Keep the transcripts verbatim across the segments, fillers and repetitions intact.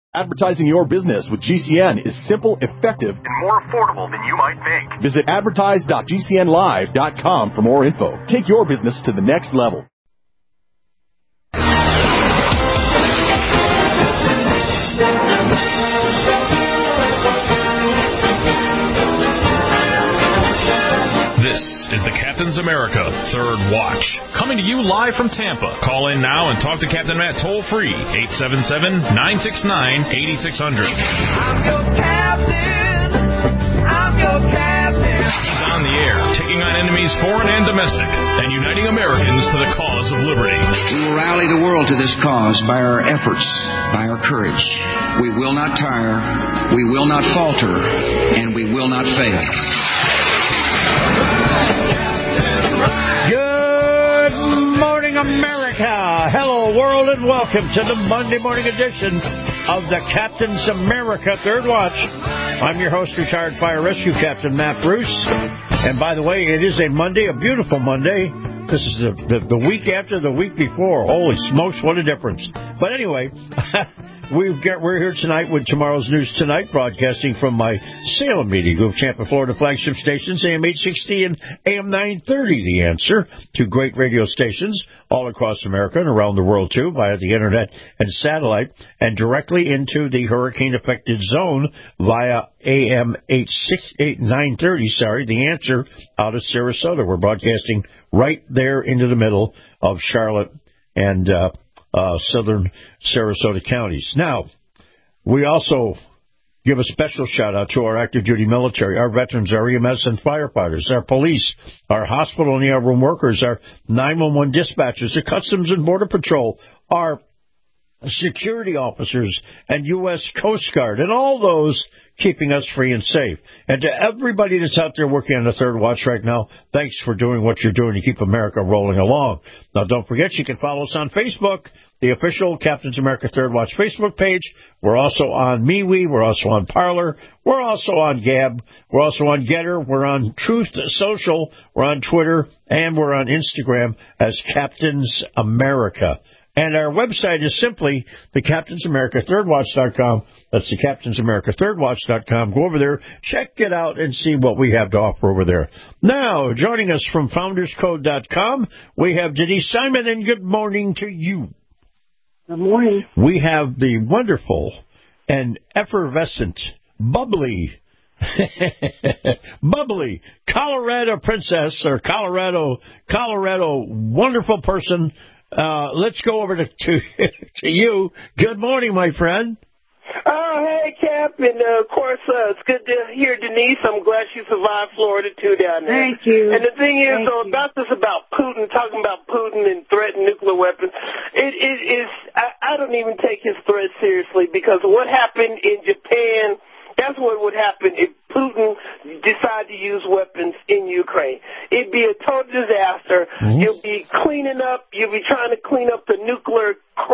Advertising your business with G C N is simple, effective, and more affordable than you might think. Visit advertise dot g c n live dot com for more info. Take your business to the next level. This is the Captain's America Third Watch, coming to you live from Tampa. Call in now and talk to Captain Matt toll-free, eight seven seven, nine six nine, eight six zero zero. I'm your captain. I'm your captain. He's on the air, taking on enemies foreign and domestic, and uniting Americans to the cause of liberty. We will rally the world to this cause by our efforts, by our courage. We will not tire, we will not falter, and we will not fail. Good morning, America. Hello, world, and welcome to the Monday morning edition of the Captain's America Third Watch. I'm your host, retired fire rescue captain Matt Bruce. And by the way, it is a Monday, a beautiful Monday. This is the, the, the week after the week before. Holy smokes, what a difference. But anyway, We've got, we're here tonight with Tomorrow's News Tonight, broadcasting from my Salem Media Group, Tampa, Florida flagship stations, A M eight sixty and A M nine thirty. The answer to great radio stations all across America and around the world, too, via the Internet and satellite, and directly into the hurricane-affected zone via A M eight sixty, nine thirty, sorry, The Answer out of Sarasota. We're broadcasting right there into the middle of Charlotte and uh Uh, southern Sarasota counties. Now, we also give a special shout-out to our active-duty military, our veterans, our E M S and firefighters, our police, our hospital and E R room workers, our nine one one dispatchers, the Customs and Border Patrol, our security officers, and U S Coast Guard, and all those keeping us free and safe. And to everybody that's out there working on the Third Watch right now, thanks for doing what you're doing to keep America rolling along. Now, don't forget, you can follow us on Facebook, the official Captain's America Third Watch Facebook page. We're also on MeWe. We're also on Parler. We're also on Gab. We're also on Getter. We're on Truth Social. We're on Twitter. And we're on Instagram as Captain's America. And our website is simply the Captain's America Third Watch dot com. That's the Captain's America Third Watch dot com. Go over there, check it out, and see what we have to offer over there. Now, joining us from Founders Code dot com, we have Denise Simon, and good morning to you. Good morning. We have the wonderful and effervescent, bubbly, bubbly Colorado princess, or Colorado, Colorado wonderful person. Uh, let's go over to, to to you. Good morning, my friend. Oh, hey, Cap, and uh, of course, uh, it's good to hear Denise. I'm glad she survived Florida, too, down there. Thank you. And the thing is, Thank though, you. about this about Putin, talking about Putin and threatening nuclear weapons, it, it is, I, I don't even take his threat seriously, because what happened in Japan, that's what would happen if Putin decided to use weapons in Ukraine. It'd be a total disaster. Mm-hmm. You'll be cleaning up, you'll be trying to clean up the nuclear uh,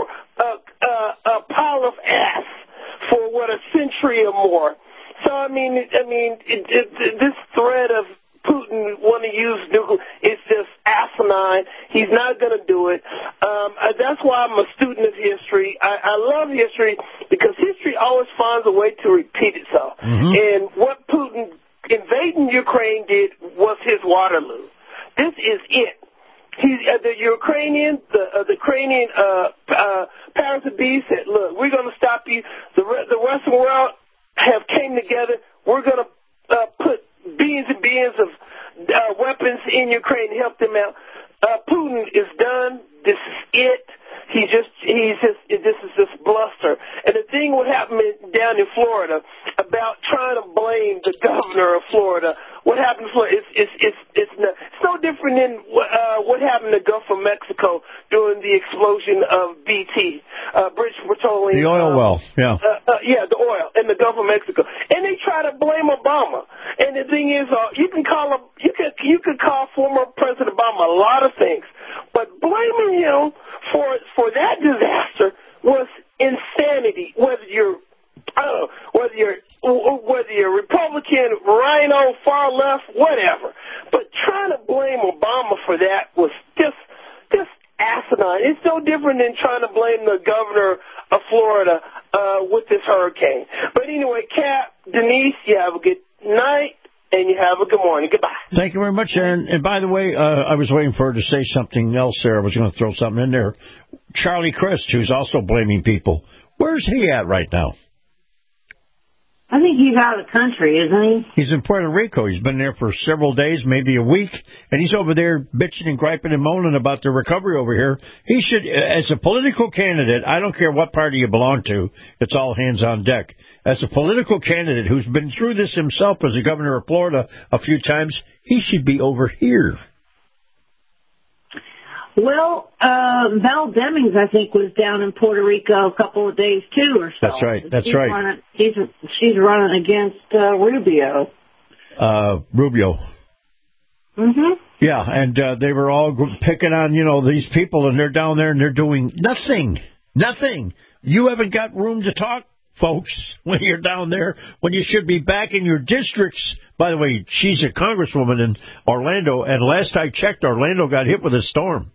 uh, uh, pile of ass for, what, a century or more. So, I mean, I mean, it, it, this threat of Putin want to use nuclear, it's just asinine. He's not going to do it. Um, that's why I'm a student of history. I, I love history because history always finds a way to repeat itself. Mm-hmm. And what Putin invading Ukraine did was his Waterloo. This is it. He, uh, the Ukrainian, the, uh, the Ukrainian uh, uh, powers that be said, "Look, we're going to stop you. The, re- the Western world have came together. We're going to uh, put billions and billions of uh, weapons in Ukraine to help them out." Uh, Putin is done. This is it. He's just, he's just, this is just bluster. And the thing what happened down in Florida about trying to blame the governor of Florida, what happened in Florida, it's, it's, it's, it's, no, it's no different than uh, what happened in the Gulf of Mexico during the explosion of B T, uh, British Petroleum. The oil um, well, yeah. Uh, uh, yeah, the oil in the Gulf of Mexico. And they try to blame Obama. And the thing is, uh, you can call him, you can, you can call former President Obama a lot of things, but blaming him for for that disaster was insanity. Whether you're, I don't know, whether you're whether you're Republican, Rhino, far left, whatever, but trying to blame Obama for that was just just asinine. It's no different than trying to blame the governor of Florida uh, with this hurricane. But anyway, Cap, Denise, you have a good night, and you have a good morning. Goodbye. Thank you very much, Aaron. And by the way, uh, I was waiting for her to say something else there. I was going to throw something in there. Charlie Crist, who's also blaming people. Where's he at right now? I think he's out of the country, isn't he? He's in Puerto Rico. He's been there for several days, maybe a week, and he's over there bitching and griping and moaning about the recovery over here. He should, as a political candidate, I don't care what party you belong to, it's all hands on deck. As a political candidate who's been through this himself as a governor of Florida a few times, he should be over here. Well, uh, Val Demings, I think, was down in Puerto Rico a couple of days, too, or so. That's right. That's she's right. Running, she's, she's running against uh, Rubio. Uh, Rubio. Mm-hmm. Yeah, and uh, they were all picking on, you know, these people, and they're down there, and they're doing nothing. Nothing. You haven't got room to talk, folks, when you're down there, when you should be back in your districts. By the way, she's a congresswoman in Orlando, and last I checked, Orlando got hit with a storm.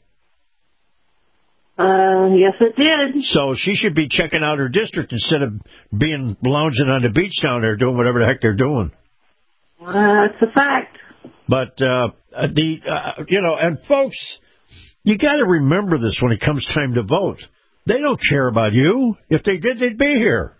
Uh, yes, it did. So she should be checking out her district instead of being lounging on the beach down there doing whatever the heck they're doing. Uh, that's a fact. But, uh, the uh, you know, and folks, you got to remember this when it comes time to vote. They don't care about you. If they did, they'd be here.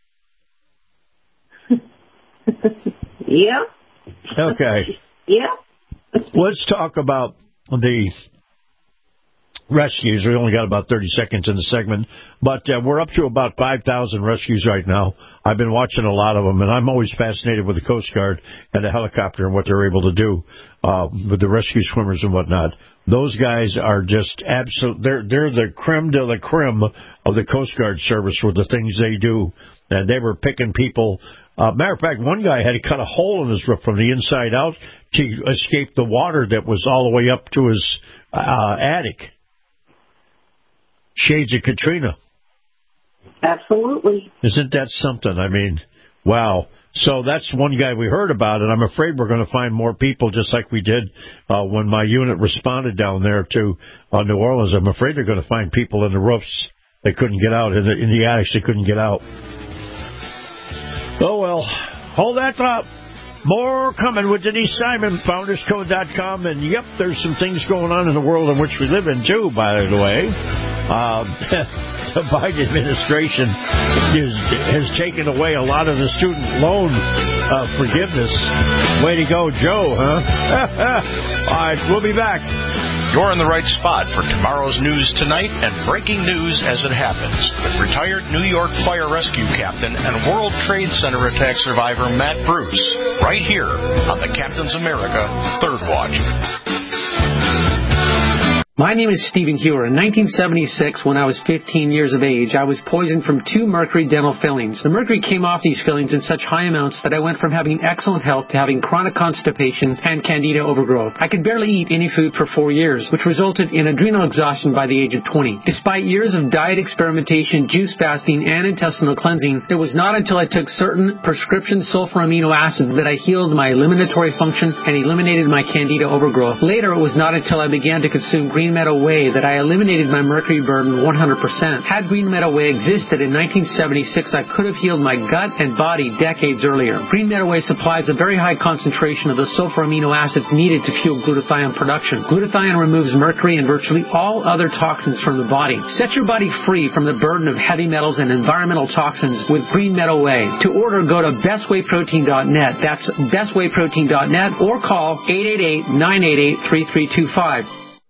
Yeah. Okay. Yeah. Let's talk about the rescues. We only got about thirty seconds in the segment, but uh, we're up to about five thousand rescues right now. I've been watching a lot of them, and I'm always fascinated with the Coast Guard and the helicopter and what they're able to do uh, with the rescue swimmers and whatnot. Those guys are just absolute. They're they're the creme de la creme of the Coast Guard service with the things they do, and they were picking people. Uh, matter of fact, one guy had to cut a hole in his roof from the inside out to escape the water that was all the way up to his uh, attic. Shades of Katrina. Absolutely. Isn't that something? I mean, wow. So that's one guy we heard about, and I'm afraid we're going to find more people just like we did uh, when my unit responded down there to uh, New Orleans. I'm afraid they're going to find people in the roofs. They couldn't get out. In the, in the attics, they couldn't get out. Oh, well, hold that thought. More coming with Denise Simon, founders code dot com. And, yep, there's some things going on in the world in which we live in, too, by the way. Um, the Biden administration is, has taken away a lot of the student loan uh, forgiveness. Way to go, Joe, huh? All right, we'll be back. You're in the right spot for tomorrow's news tonight and breaking news as it happens with retired New York Fire Rescue Captain and World Trade Center attack survivor Matt Bruce, right here on the Captain's America Third Watch. My name is Stephen Hewer. In nineteen seventy-six, when I was fifteen years of age, I was poisoned from two mercury dental fillings. The mercury came off these fillings in such high amounts that I went from having excellent health to having chronic constipation and candida overgrowth. I could barely eat any food for four years, which resulted in adrenal exhaustion by the age of twenty. Despite years of diet experimentation, juice fasting, and intestinal cleansing, it was not until I took certain prescription sulfur amino acids that I healed my eliminatory function and eliminated my candida overgrowth. Later, it was not until I began to consume green Green Meadow Whey that I eliminated my mercury burden one hundred percent. Had Green Meadow Whey existed in nineteen seventy-six, I could have healed my gut and body decades earlier. Green Meadow Whey supplies a very high concentration of the sulfur amino acids needed to fuel glutathione production. Glutathione removes mercury and virtually all other toxins from the body. Set your body free from the burden of heavy metals and environmental toxins with Green Meadow Whey. To order, go to best way protein dot net. That's best way protein dot net or call eight eight eight, nine eight eight, three three two five.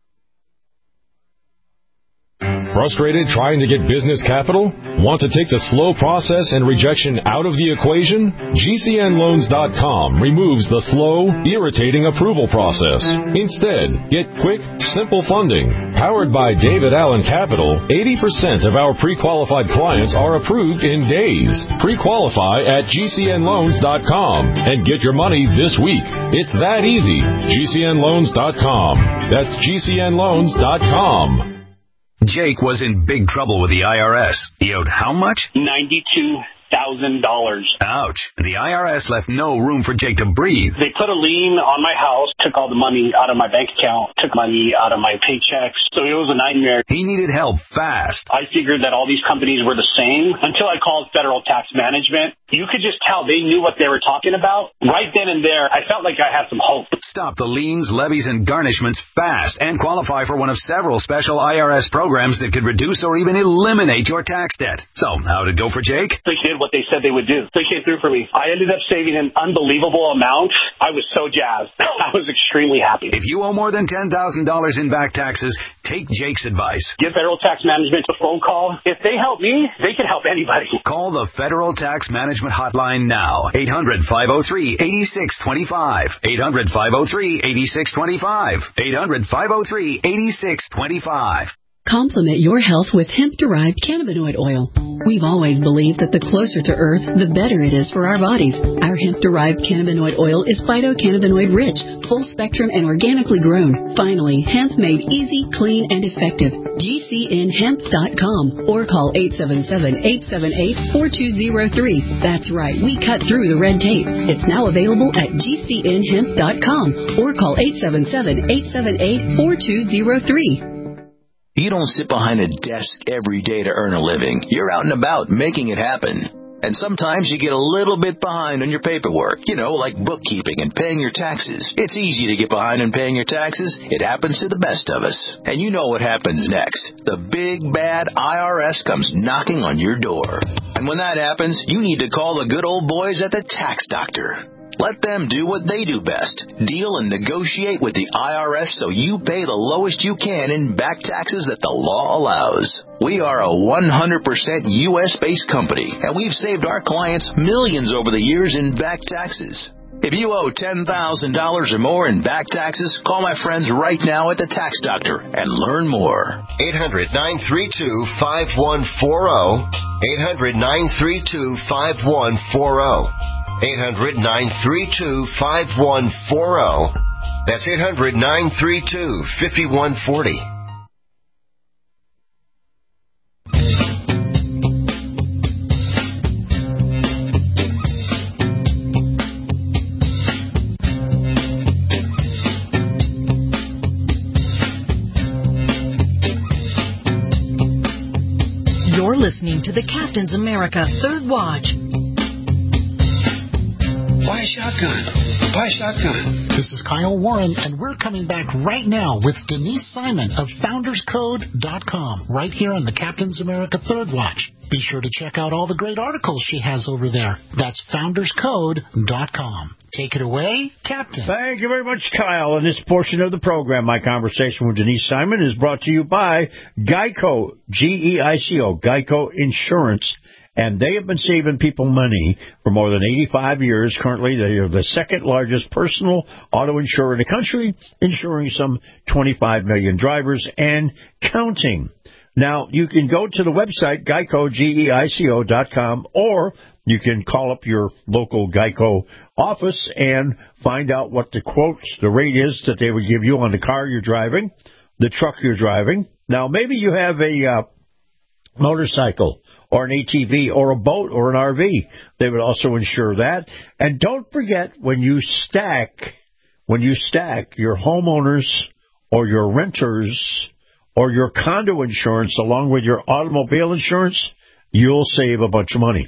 Frustrated trying to get business capital? Want to take the slow process and rejection out of the equation? G C N loans dot com removes the slow, irritating approval process. Instead, get quick, simple funding. Powered by David Allen Capital, eighty percent of our pre-qualified clients are approved in days. Pre-qualify at G C N loans dot com and get your money this week. It's that easy. G C N loans dot com. That's G C N loans dot com. Jake was in big trouble with the I R S. He owed how much? ninety-two thousand dollars. Ouch. The I R S left no room for Jake to breathe. They put a lien on my house, took all the money out of my bank account, took money out of my paychecks. So it was a nightmare. He needed help fast. I figured that all these companies were the same until I called Federal Tax Management. You could just tell they knew what they were talking about. Right then and there, I felt like I had some hope. Stop the liens, levies, and garnishments fast and qualify for one of several special I R S programs that could reduce or even eliminate your tax debt. So, how'd it go for Jake? They did what they said they would do. They came through for me. I ended up saving an unbelievable amount. I was so jazzed. I was extremely happy. If you owe more than ten thousand dollars in back taxes, take Jake's advice. Give Federal Tax Management a phone call. If they help me, they can help anybody. Call the Federal Tax Management Hotline now. eight hundred, five oh three, eight six two five. eight hundred, five oh three, eight six two five. eight hundred, five oh three, eight six two five. Complement your health with hemp-derived cannabinoid oil. We've always believed that the closer to Earth, the better it is for our bodies. Our hemp-derived cannabinoid oil is phytocannabinoid-rich, full-spectrum, and organically grown. Finally, hemp made easy, clean, and effective. G C N hemp dot com or call eight seven seven, eight seven eight, four two zero three. That's right, we cut through the red tape. It's now available at G C N hemp dot com or call eight seven seven, eight seven eight, four two zero three. You don't sit behind a desk every day to earn a living. You're out and about making it happen. And sometimes you get a little bit behind on your paperwork, you know, like bookkeeping and paying your taxes. It's easy to get behind on paying your taxes. It happens to the best of us. And you know what happens next. The big, bad I R S comes knocking on your door. And when that happens, you need to call the good old boys at the Tax Doctor. Let them do what they do best. Deal and negotiate with the I R S so you pay the lowest you can in back taxes that the law allows. We are a one hundred percent U S-based company, and we've saved our clients millions over the years in back taxes. If you owe ten thousand dollars or more in back taxes, call my friends right now at the Tax Doctor and learn more. eight hundred, nine three two, five one four zero. eight hundred, nine three two, five one four zero. eight hundred, nine three two, five one four zero. That's eight hundred, nine three two, five one four zero. You're listening to the Captain's America Third Watch. Buy a shotgun. Buy a shotgun. This is Kyle Warren, and we're coming back right now with Denise Simon of founders code dot com, right here on the Captain's America Third Watch. Be sure to check out all the great articles she has over there. That's founders code dot com. Take it away, Captain. Thank you very much, Kyle. In this portion of the program, my conversation with Denise Simon is brought to you by Geico, G E I C O, Geico Insurance. And they have been saving people money for more than eighty-five years. Currently, they are the second largest personal auto insurer in the country, insuring some twenty-five million drivers and counting. Now, you can go to the website, Geico, G E I C O dot com, or you can call up your local Geico office and find out what the quote, the rate is that they would give you on the car you're driving, the truck you're driving. Now, maybe you have a uh, motorcycle or an A T V or a boat or an R V. They would also insure that. And don't forget, when you stack, when you stack your homeowners or your renters or your condo insurance along with your automobile insurance, you'll save a bunch of money.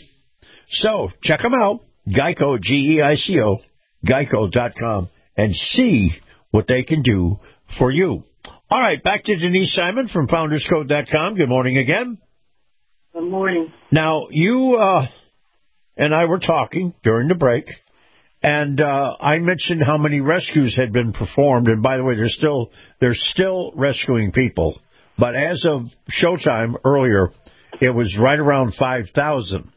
So check them out, Geico, G E I C O, Geico dot com, and see what they can do for you. All right, back to Denise Simon from founders code dot com. Good morning again. Good morning. Now, you uh, and I were talking during the break, and uh, I mentioned how many rescues had been performed. And by the way, they're still they're still rescuing people. But as of showtime earlier, it was right around five thousand.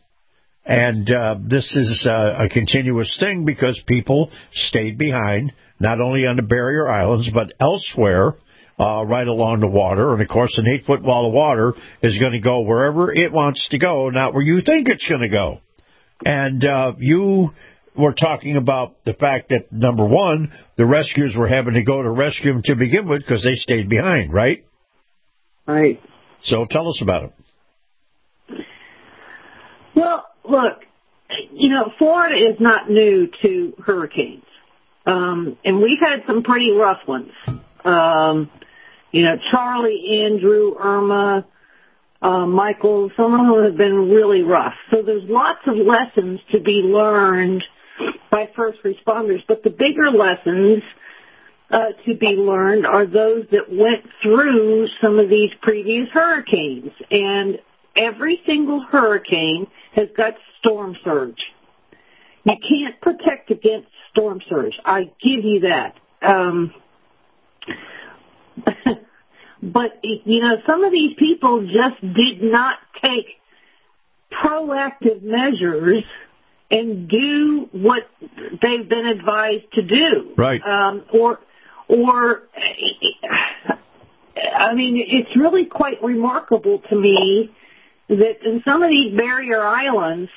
And uh, this is uh, a continuous thing because people stayed behind, not only on the barrier islands, but elsewhere. Uh, right along the water. And, of course, an eight-foot wall of water is going to go wherever it wants to go, not where you think it's going to go. And uh, you were talking about the fact that, number one, the rescuers were having to go to rescue them to begin with because they stayed behind, right? Right. So tell us about it. Well, look, you know, Florida is not new to hurricanes. Um, and we've had some pretty rough ones. Um, you know, Charlie, Andrew, Irma, uh, Michael, some of them have been really rough. So there's lots of lessons to be learned by first responders. But the bigger lessons uh, to be learned are those that went through some of these previous hurricanes. And every single hurricane has got storm surge. You can't protect against storm surge. I give you that. Um, but, you know, some of these people just did not take proactive measures and do what they've been advised to do. Right. Um, or, or, I mean, it's really quite remarkable to me that in some of these barrier islands,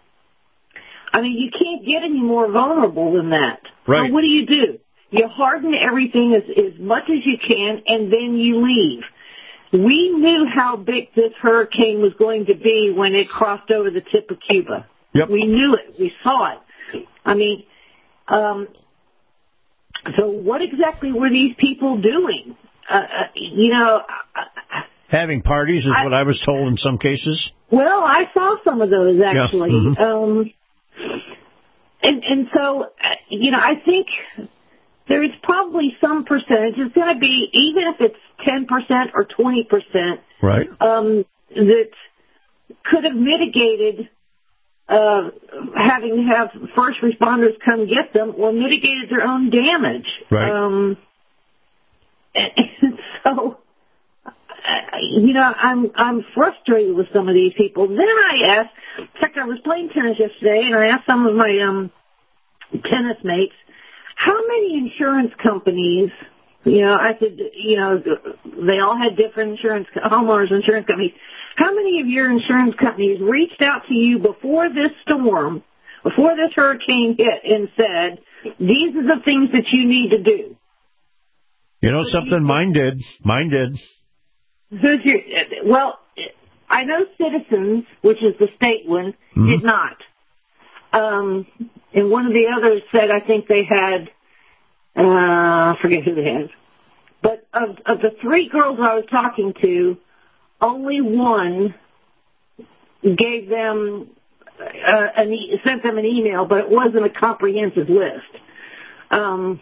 I mean, you can't get any more vulnerable than that. Right. So what do you do? You harden everything as, as much as you can, and then you leave. We knew how big this hurricane was going to be when it crossed over the tip of Cuba. Yep. We knew it. We saw it. I mean, um, so what exactly were these people doing? Uh, uh, you know... Having parties is I, what I was told in some cases. Well, I saw some of those, actually. Yeah. Mm-hmm. Um, and, and so, uh, you know, I think there is probably some percentage. It's going to be, even if it's ten percent or twenty percent, right. um, that could have mitigated uh, having to have first responders come get them or mitigated their own damage. Right. Um, and, and so... Uh, you know, I'm I'm frustrated with some of these people. Then I asked, in fact, I was playing tennis yesterday, and I asked some of my um, tennis mates, how many insurance companies, you know, I said, you know, they all had different insurance, homeowners insurance companies. How many of your insurance companies reached out to you before this storm, before this hurricane hit, and said, these are the things that you need to do? You know something? Mine did. Mine did. Who's your, well, I know Citizens, which is the state one, mm-hmm. did not. Um, and one of the others said I think they had, uh, I forget who they had. But of, of the three girls I was talking to, only one gave them, uh, an e- sent them an email, but it wasn't a comprehensive list. Um,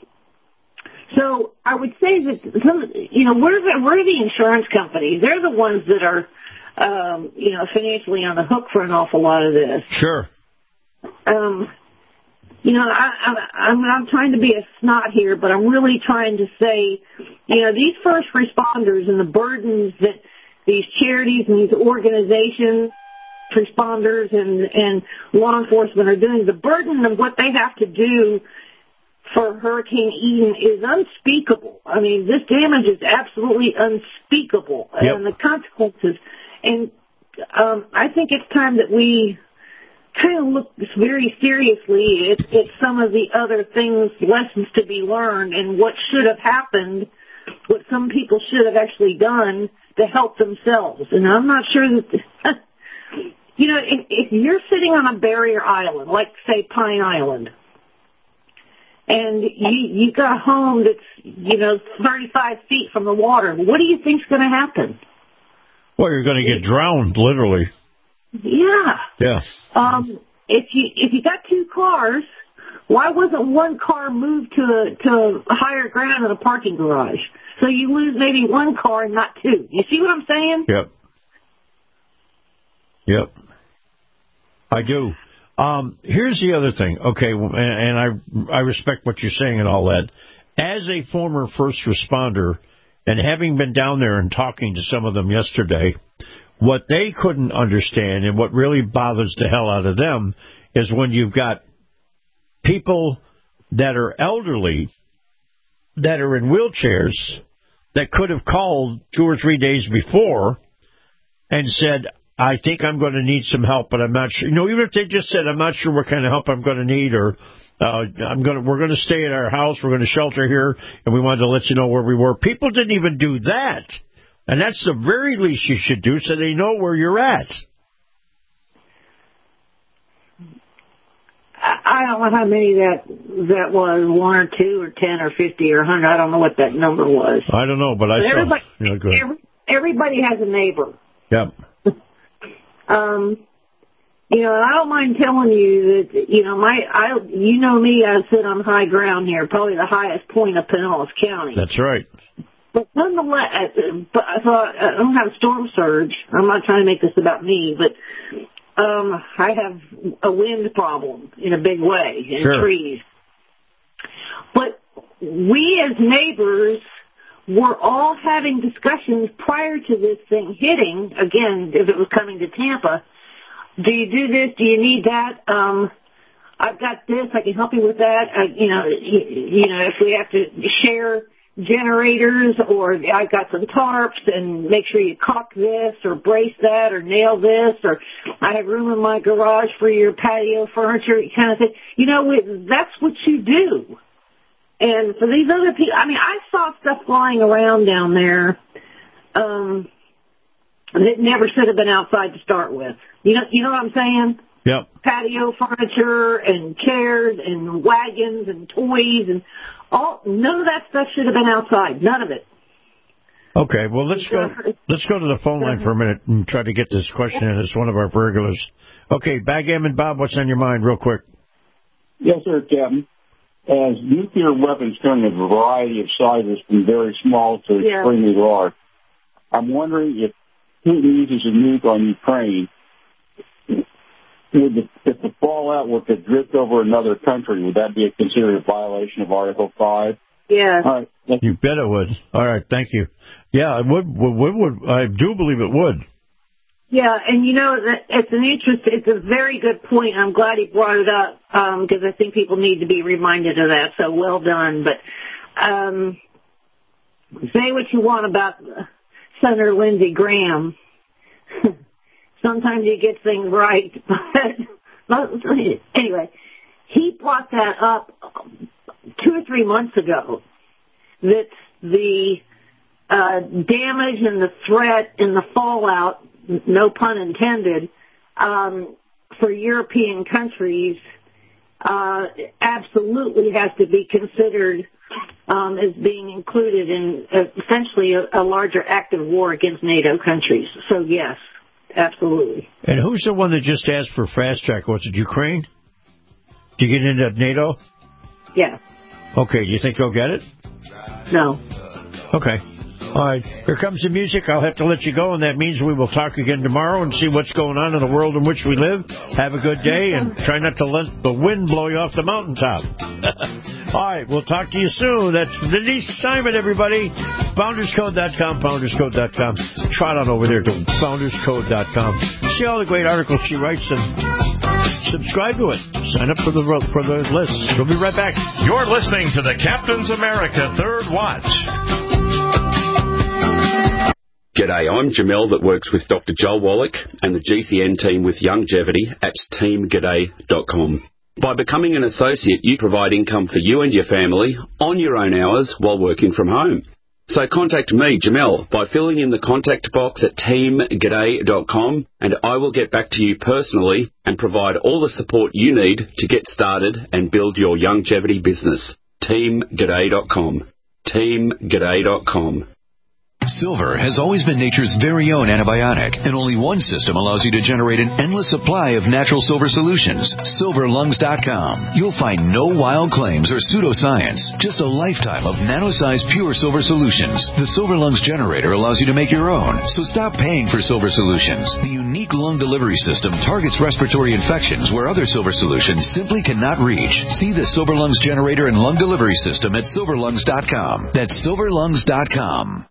So I would say that some, you know, we're the, we're the insurance companies. They're the ones that are, um, you know, financially on the hook for an awful lot of this. Sure. Um, you know, I, I, I'm not trying to be a snot here, but I'm really trying to say, you know, these first responders and the burdens that these charities and these organizations, responders and, and law enforcement are doing, the burden of what they have to do for Hurricane Ian is unspeakable. I mean, this damage is absolutely unspeakable, yep. And the consequences. And um, I think it's time that we kind of look very seriously at, at some of the other things, lessons to be learned, and what should have happened, what some people should have actually done to help themselves. And I'm not sure that, you know, if, if you're sitting on a barrier island, like, say, Pine Island, and you, you've got a home that's, you know, thirty-five feet from the water, what do you think's going to happen? Well, you're going to get drowned, literally. Yeah. Yeah. Um, if you if you got two cars, why wasn't one car moved to a, to a higher ground in a parking garage? So you lose maybe one car and not two. You see what I'm saying? Yep. Yep. I do. Um, here's the other thing. Okay, and, and I I respect what you're saying and all that. As a former first responder, and having been down there and talking to some of them yesterday, what they couldn't understand and what really bothers the hell out of them is when you've got people that are elderly, that are in wheelchairs, that could have called two or three days before and said, I think I'm going to need some help, but I'm not sure. You know, even if they just said, I'm not sure what kind of help I'm going to need, or uh, I'm going to, we're going to stay at our house, we're going to shelter here, and we wanted to let you know where we were. People didn't even do that. And that's the very least you should do, so they know where you're at. I don't know how many that that was, one or two or ten or fifty or a hundred. I don't know what that number was. I don't know, but I but saw. Everybody, Yeah, go ahead. every, everybody has a neighbor. Yep. Um, you know, I don't mind telling you that, you know, my, I, you know me, I sit on high ground here, probably the highest point of Pinellas County. That's right. But nonetheless, but I thought, I don't have a storm surge. I'm not trying to make this about me, but um, I have a wind problem in a big way in sure. trees. But we as neighbors were all having discussions prior to this thing hitting, again, if it was coming to Tampa. Do you do this? Do you need that? Um, I've got this. I can help you with that. I, you know, you, you know, if we have to share generators, or I've got some tarps, and make sure you caulk this or brace that or nail this, or I have room in my garage for your patio furniture, kind of thing. You know, that's what you do. And for these other people, I mean, I saw stuff flying around down there um, that never should have been outside to start with. You know, you know what I'm saying? Yep. Patio furniture and chairs and wagons and toys and all. None of that stuff should have been outside. None of it. Okay, well, let's go Let's go to the phone line for a minute and try to get this question in. It's one of our regulars. Okay, Backgammon Bob, what's on your mind real quick? Yes, sir, Captain. As nuclear weapons come in a variety of sizes from very small to yeah. extremely large, I'm wondering if Putin uses a nuke on Ukraine, would the, if the fallout were to drift over another country, would that be a considered violation of Article five? Yeah. All right. You bet it would. All right, thank you. Yeah, it would, would, would. I do believe it would. Yeah, and you know, it's an interest, it's a very good point. I'm glad he brought it up, um, because I think people need to be reminded of that, so well done. But, um, say what you want about Senator Lindsey Graham. Sometimes he gets things right, but anyway, he brought that up two or three months ago, that the uh, damage and the threat and the fallout, no pun intended, um, for European countries uh, absolutely has to be considered um, as being included in uh, essentially a, a larger active war against NATO countries. So, yes, absolutely. And who's the one that just asked for fast track? Was it Ukraine? Did you get into NATO? Yeah. Okay, do you think they'll get it? No. Okay. All right, here comes the music. I'll have to let you go, and that means we will talk again tomorrow and see what's going on in the world in which we live. Have a good day, and try not to let the wind blow you off the mountaintop. All right, we'll talk to you soon. That's Denise Simon, everybody. Founders Code dot com, Founders Code dot com. Trot on over there to Founders Code dot com. See all the great articles she writes, and subscribe to it. Sign up for the for the list. We'll be right back. You're listening to the Captain's America Third Watch. G'day, I'm Jamel that works with Doctor Joel Wallach and the G C N team with Longevity at team g'day dot com. By becoming an associate, you provide income for you and your family on your own hours while working from home. So contact me, Jamel, by filling in the contact box at team g'day dot com, and I will get back to you personally and provide all the support you need to get started and build your longevity business. team g'day dot com. team g'day dot com. Silver has always been nature's very own antibiotic, and only one system allows you to generate an endless supply of natural silver solutions. silver lungs dot com. You'll find no wild claims or pseudoscience, just a lifetime of nano-sized pure silver solutions. The Silver Lungs generator allows you to make your own, so stop paying for silver solutions. The unique lung delivery system targets respiratory infections where other silver solutions simply cannot reach. See the Silver Lungs generator and lung delivery system at silver lungs dot com. That's silver lungs dot com.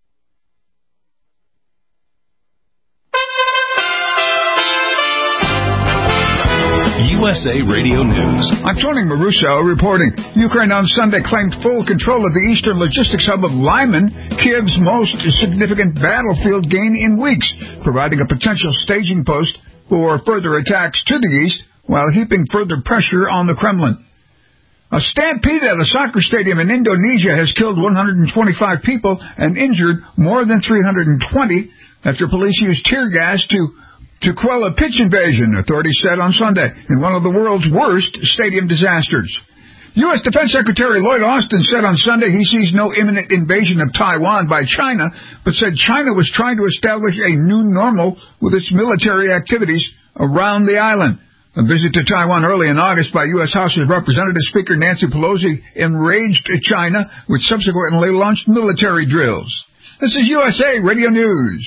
U S A Radio News. I'm Tony Maruso reporting. Ukraine on Sunday claimed full control of the eastern logistics hub of Lyman, Kiev's most significant battlefield gain in weeks, providing a potential staging post for further attacks to the east while heaping further pressure on the Kremlin. A stampede at a soccer stadium in Indonesia has killed one hundred twenty-five people and injured more than three hundred twenty after police used tear gas to to quell a pitch invasion, authorities said on Sunday, in one of the world's worst stadium disasters. U S Defense Secretary Lloyd Austin said on Sunday he sees no imminent invasion of Taiwan by China, but said China was trying to establish a new normal with its military activities around the island. A visit to Taiwan early in August by U S House of Representatives Speaker Nancy Pelosi enraged China, which subsequently launched military drills. This is U S A Radio News.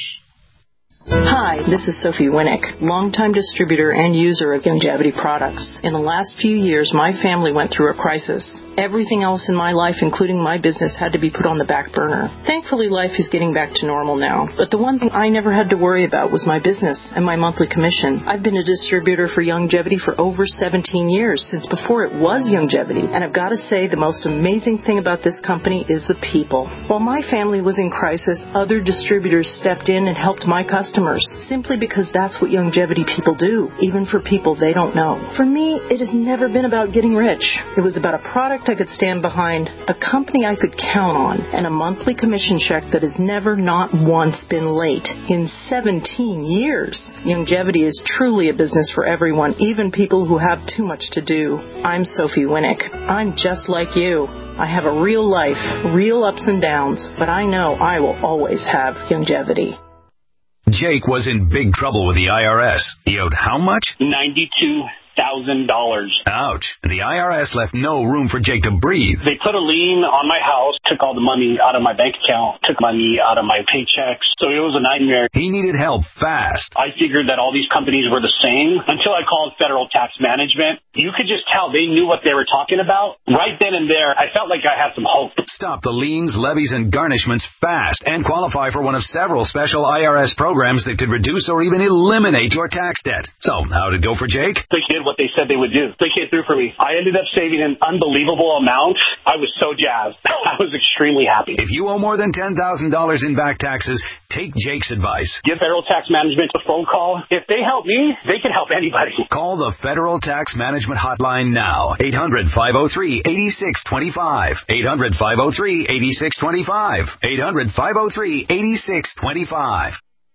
Hi, this is Sophie Winnick, longtime distributor and user of Youngevity products. In the last few years, my family went through a crisis. Everything else in my life, including my business, had to be put on the back burner. Thankfully, life is getting back to normal now. But the one thing I never had to worry about was my business and my monthly commission. I've been a distributor for Youngevity for over seventeen years, since before it was Youngevity. And I've got to say, the most amazing thing about this company is the people. While my family was in crisis, other distributors stepped in and helped my customers, simply because that's what Youngevity people do, even for people they don't know. For me, it has never been about getting rich. It was about a product I could stand behind, a company I could count on, and a monthly commission check that has never not once been late in seventeen years. Youngevity is truly a business for everyone, even people who have too much to do. I'm Sophie Winnick. I'm just like you. I have a real life, real ups and downs, but I know I will always have Youngevity. Jake was in big trouble with the I R S. He owed how much? ninety-two thousand dollars. Ouch. The I R S left no room for Jake to breathe. They put a lien on my house, took all the money out of my bank account, took money out of my paychecks. So it was a nightmare. He needed help fast. I figured that all these companies were the same until I called Federal Tax Management. You could just tell they knew what they were talking about. Right then and there, I felt like I had some hope. Stop the liens, levies, and garnishments fast and qualify for one of several special I R S programs that could reduce or even eliminate your tax debt. So, how did it go for Jake? They did what they said they would do. They came through for me. I ended up saving an unbelievable amount. I was so jazzed. I was extremely happy. If you owe more than ten thousand dollars in back taxes, take Jake's advice. Give Federal Tax Management a phone call. If they help me, they can help anybody. Call the Federal Tax Management Hotline now. eight hundred, five oh three, eight six two five. eight hundred, five oh three, eight six two five. eight hundred, five oh three, eight six two five.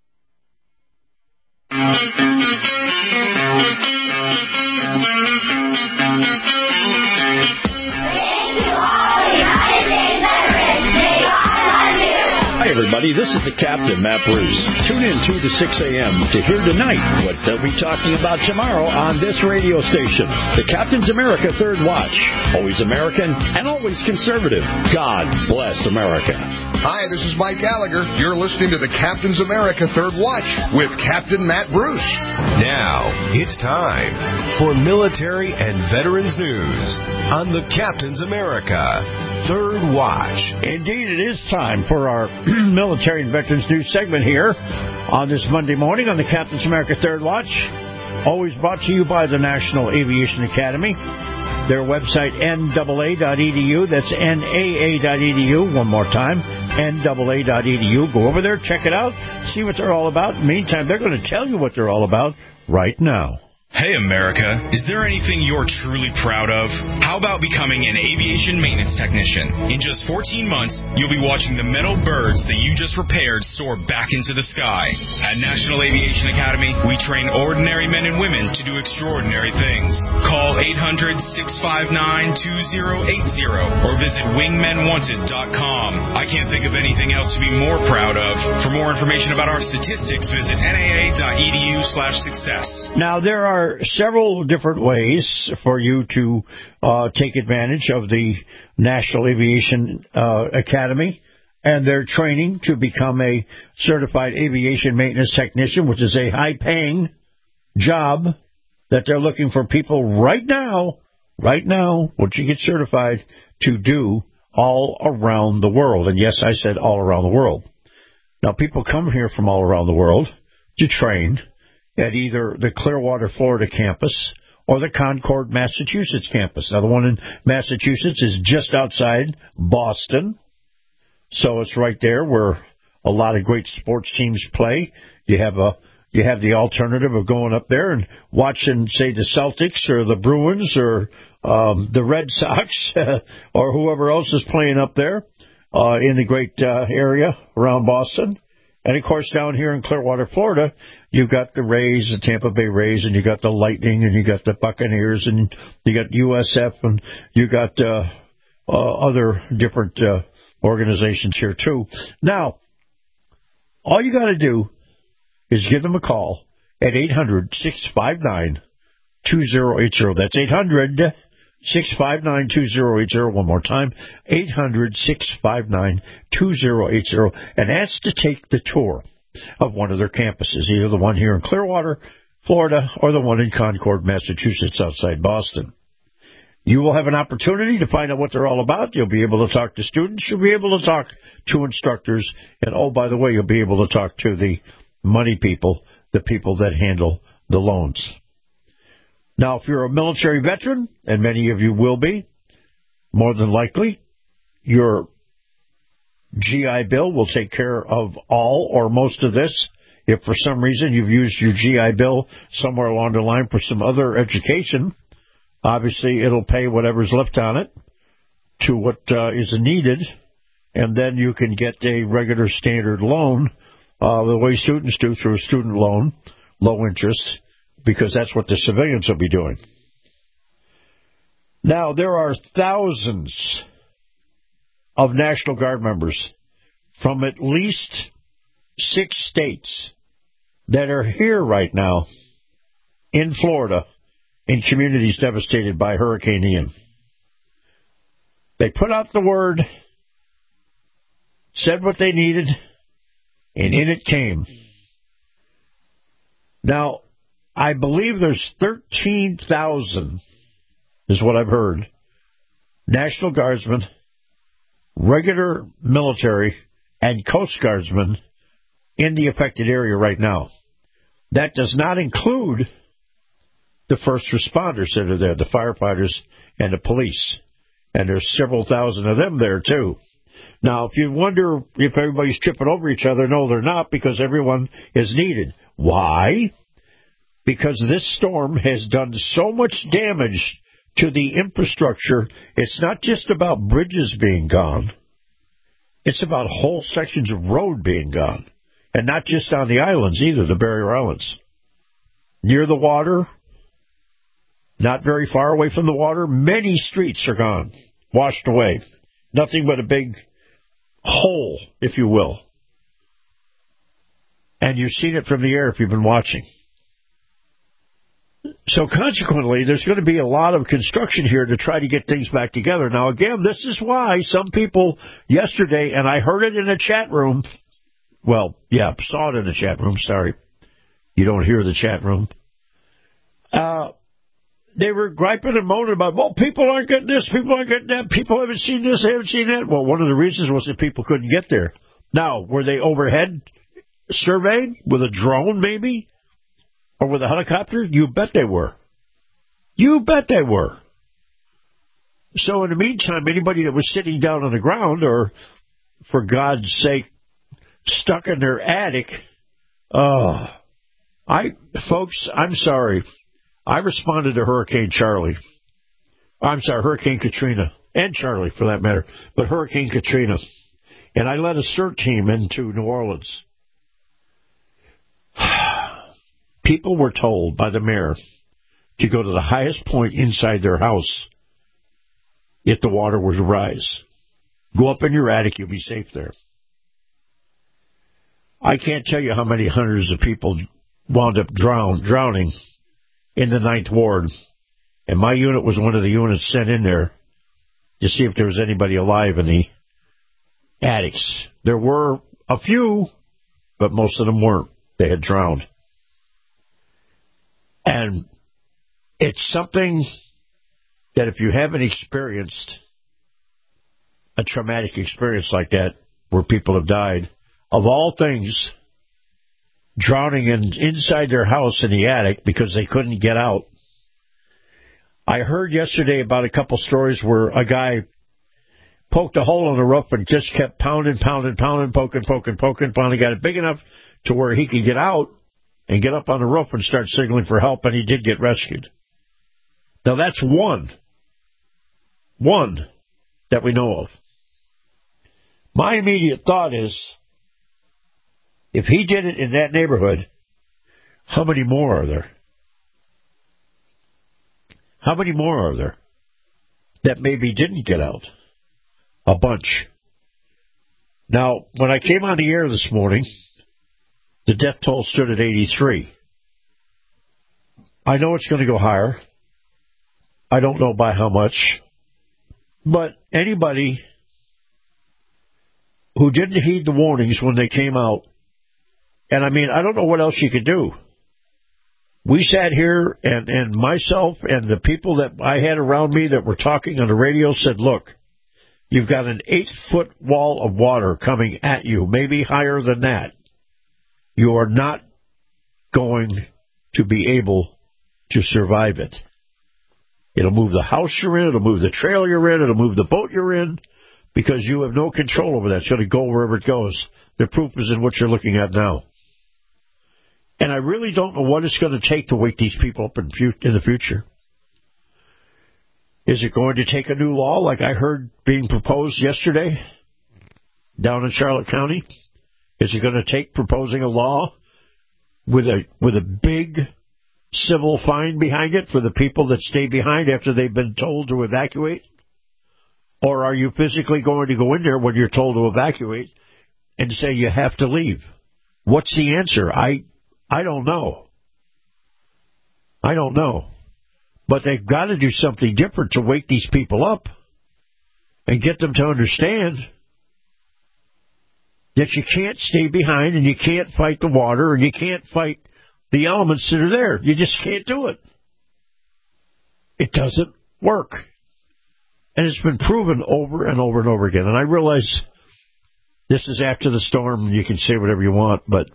Hi, everybody. This is the Captain, Matt Bruce. Tune in two to six a.m. to hear tonight what they'll be talking about tomorrow on this radio station. The Captain's America Third Watch. Always American and always conservative. God bless America. Hi, this is Mike Gallagher. You're listening to the Captain's America Third Watch with Captain Matt Bruce. Now, it's time for military and veterans news on the Captain's America Third Watch. Indeed, it is time for our military and veterans news segment here on this Monday morning on the Captain's America Third Watch. Always brought to you by the National Aviation Academy. Their website, N A A dot E D U. That's N A A dot E D U. One more time, N A A dot E D U. Go over there, check it out, see what they're all about. Meantime, they're going to tell you what they're all about right now. Hey, America, is there anything you're truly proud of? How about becoming an aviation maintenance technician? In just fourteen months, you'll be watching the metal birds that you just repaired soar back into the sky. At National Aviation Academy, we train ordinary men and women to do extraordinary things. Call eight hundred, six five nine, two oh eight oh or visit wingmen wanted dot com. I can't think of anything else to be more proud of. For more information about our statistics, visit N A A dot E D U slash success. Now, there are several different ways for you to uh, take advantage of the National Aviation uh, Academy and their training to become a certified aviation maintenance technician, which is a high-paying job that they're looking for people right now, right now, once you get certified, to do all around the world. And yes, I said all around the world. Now, people come here from all around the world to train at either the Clearwater, Florida campus or the Concord, Massachusetts campus. Now, the one in Massachusetts is just outside Boston, so it's right there where a lot of great sports teams play. You have a you have the alternative of going up there and watching, say, the Celtics or the Bruins or um, the Red Sox or whoever else is playing up there uh, in the great uh, area around Boston. And, of course, down here in Clearwater, Florida, you've got the Rays, the Tampa Bay Rays, and you got the Lightning, and you got the Buccaneers, and you got U S F, and you got uh, uh, other different uh, organizations here, too. Now, all you got to do is give them a call at eight hundred, six five nine, two zero eight zero. That's eight hundred, six five nine, two zero eight zero. One more time, eight hundred, six five nine, two zero eight zero. And ask to take the tour of one of their campuses, either the one here in Clearwater, Florida, or the one in Concord, Massachusetts, outside Boston. You will have an opportunity to find out what they're all about. You'll be able to talk to students. You'll be able to talk to instructors. And, oh, by the way, you'll be able to talk to the money people, the people that handle the loans. Now, if you're a military veteran, and many of you will be, more than likely, your G I Bill will take care of all or most of this. If for some reason you've used your G I Bill somewhere along the line for some other education, obviously it'll pay whatever's left on it to what uh, is needed, and then you can get a regular standard loan, uh, the way students do through a student loan, low interest, because that's what the civilians will be doing. Now, there are thousands of National Guard members from at least six states that are here right now in Florida in communities devastated by Hurricane Ian. They put out the word, said what they needed, and in it came. Now, I believe there's thirteen thousand, is what I've heard, National Guardsmen, regular military, and Coast Guardsmen in the affected area right now. That does not include the first responders that are there, the firefighters and the police. And there's several thousand of them there, too. Now, if you wonder if everybody's tripping over each other, no, they're not, because everyone is needed. Why? Because this storm has done so much damage to the infrastructure. It's not just about bridges being gone. It's about whole sections of road being gone. And not just on the islands either, the barrier islands. Near the water, not very far away from the water, many streets are gone, washed away. Nothing but a big hole, if you will. And you've seen it from the air if you've been watching. So consequently, there's going to be a lot of construction here to try to get things back together. Now, again, this is why some people yesterday, and I heard it in a chat room, well, yeah, saw it in the chat room, sorry. You don't hear the chat room. Uh, they were griping and moaning about, well, people aren't getting this, people aren't getting that, people haven't seen this, they haven't seen that. Well, one of the reasons was that people couldn't get there. Now, were they overhead surveyed with a drone, maybe? Or with a helicopter? You bet they were. You bet they were. So in the meantime, anybody that was sitting down on the ground or, for God's sake, stuck in their attic, oh, I, folks, I'm sorry. I responded to Hurricane Charlie. I'm sorry, Hurricane Katrina, and Charlie for that matter, but Hurricane Katrina. And I led a CERT team into New Orleans. People were told by the mayor to go to the highest point inside their house if the water were to rise. Go up in your attic, you'll be safe there. I can't tell you how many hundreds of people wound up drown, drowning in the Ninth Ward. And my unit was one of the units sent in there to see if there was anybody alive in the attics. There were a few, but most of them weren't. They had drowned. And it's something that if you haven't experienced a traumatic experience like that, where people have died, of all things, drowning in, inside their house in the attic because they couldn't get out. I heard yesterday about a couple stories where a guy poked a hole in the roof and just kept pounding, pounding, pounding, poking, poking, poking, finally got it big enough to where he could get out and get up on the roof and start signaling for help, and he did get rescued. Now, that's one. One that we know of. My immediate thought is, If he did it in that neighborhood, how many more are there? How many more are there that maybe didn't get out? A bunch. Now, when I came on the air this morning, the death toll stood at eighty-three. I know it's going to go higher. I don't know by how much. But anybody who didn't heed the warnings when they came out, and I mean, I don't know what else you could do. We sat here, and, and myself and the people that I had around me that were talking on the radio said, look, you've got an eight-foot wall of water coming at you, maybe higher than that. You are not going to be able to survive it. It'll move the house you're in, it'll move the trailer you're in, it'll move the boat you're in, because you have no control over that. It's going to go wherever it goes. The proof is in what you're looking at now. And I really don't know what it's going to take to wake these people up in, fu- in the future. Is it going to take a new law like I heard being proposed yesterday down in Charlotte County? Is it going to take proposing a law with a with a big civil fine behind it for the people that stay behind after they've been told to evacuate? Or are you physically going to go in there when you're told to evacuate and say you have to leave? What's the answer? I I don't know. I don't know. But they've got to do something different to wake these people up and get them to understand that you can't stay behind and you can't fight the water and you can't fight the elements that are there. You just can't do it. It doesn't work. And it's been proven over and over and over again. And I realize this is after the storm and you can say whatever you want, but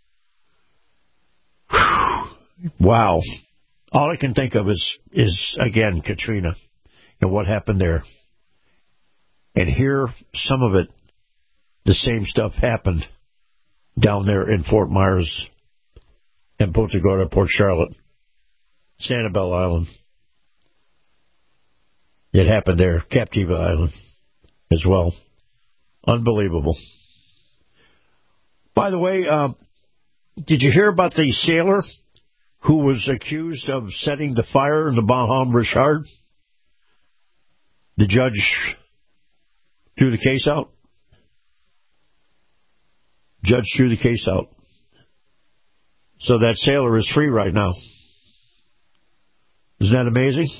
whew, wow. All I can think of is, is, again, Katrina and what happened there. And here, some of it, the same stuff happened down there in Fort Myers and Punta Gorda, Port Charlotte, Sanibel Island. It happened there, Captiva Island as well. Unbelievable. By the way, uh, did you hear about the sailor who was accused of setting the fire in the Baham Richard? The judge threw the case out. Judge threw the case out. So that sailor is free right now. Isn't that amazing?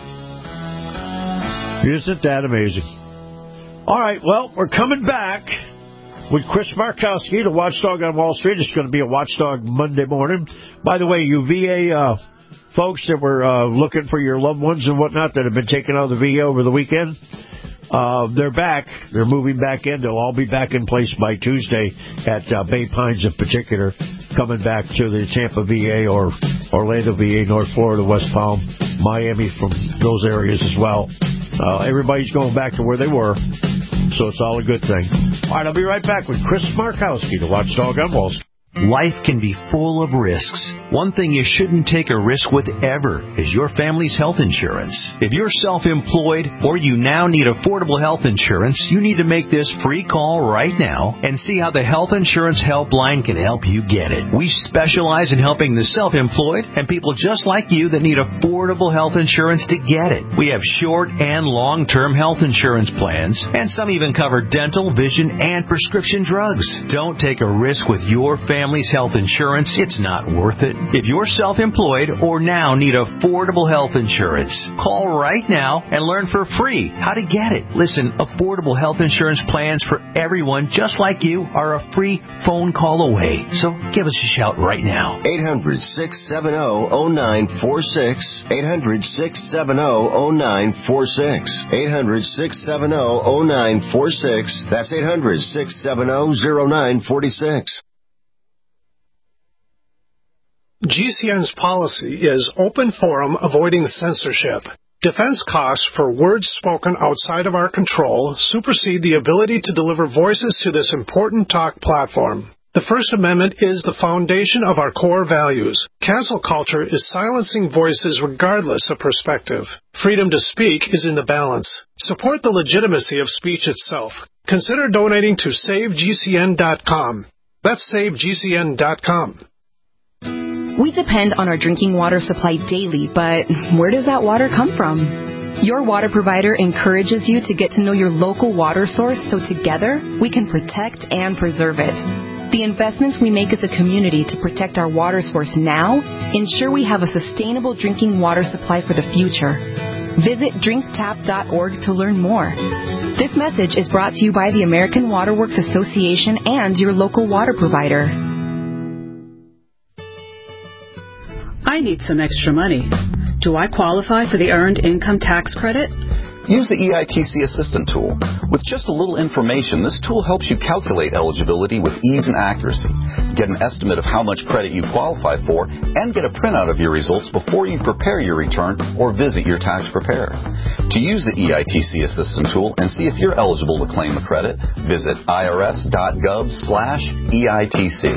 Isn't that amazing? All right, well, we're coming back with Chris Markowski, the Watchdog on Wall Street. It's going to be a Watchdog Monday morning. By the way, you V A uh, folks that were uh, looking for your loved ones and whatnot that have been taken out of the V A over the weekend, uh, they're back. They're moving back in. They'll all be back in place by Tuesday at uh, Bay Pines in particular, coming back to the Tampa V A or Orlando V A, North Florida, West Palm, Miami, from those areas as well. Uh, everybody's going back to where they were, so it's all a good thing. All right, I'll be right back with Chris Markowski, the Watchdog on Wall Street. Life can be full of risks. One thing you shouldn't take a risk with ever is your family's health insurance. If you're self-employed or you now need affordable health insurance, you need to make this free call right now and see how the Health Insurance Helpline can help you get it. We specialize in helping the self-employed and people just like you that need affordable health insurance to get it. We have short and long-term health insurance plans, and some even cover dental, vision, and prescription drugs. Don't take a risk with your family. Family's health insurance, it's not worth it. If you're self-employed or now need affordable health insurance, call right now and learn for free how to get it. Listen, affordable health insurance plans for everyone just like you are a free phone call away. So give us a shout right now. eight hundred, six seven zero, zero nine four six. eight hundred, six seven zero, zero nine four six. eight hundred, six seven zero, zero nine four six. That's eight hundred, six seven zero, zero nine four six. G C N's policy is open forum, avoiding censorship. Defense costs for words spoken outside of our control supersede the ability to deliver voices to this important talk platform. The First Amendment is the foundation of our core values. Cancel culture is silencing voices regardless of perspective. Freedom to speak is in the balance. Support the legitimacy of speech itself. Consider donating to save G C N dot com. That's save G C N dot com. We depend on our drinking water supply daily, but where does that water come from? Your water provider encourages you to get to know your local water source so together we can protect and preserve it. The investments we make as a community to protect our water source now ensure we have a sustainable drinking water supply for the future. Visit drink tap dot org to learn more. This message is brought to you by the American Water Works Association and your local water provider. I need some extra money. Do I qualify for the Earned Income Tax Credit? Use the E I T C Assistant tool. With just a little information, this tool helps you calculate eligibility with ease and accuracy. Get an estimate of how much credit you qualify for and get a printout of your results before you prepare your return or visit your tax preparer. To use the E I T C Assistant tool and see if you're eligible to claim a credit, visit irs.gov slash EITC.